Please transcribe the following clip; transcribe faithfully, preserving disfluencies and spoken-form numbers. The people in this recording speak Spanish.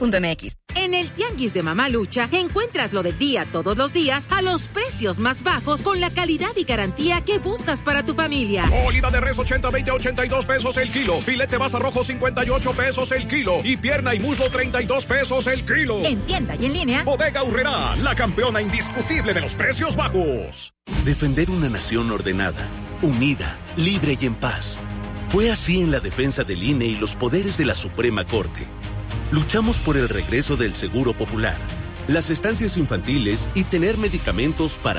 punto m x. En el Tianguis de Mamalucha encuentras lo del día todos los días a los precios más bajos con la calidad y garantía que buscas para tu familia. Oliva de res ochenta veinte ochenta y dos pesos el kilo. Filete basa rojo cincuenta y ocho pesos el kilo. Y pierna y muslo treinta y dos pesos el kilo. En tienda y en línea. Bodega Aurrerá, la campeona indiscutible de los precios bajos. Defender una nación ordenada, unida, libre y en paz. Fue así en la defensa del I N E y los poderes de la Suprema Corte. Luchamos por el regreso del Seguro Popular, las estancias infantiles y tener medicamentos para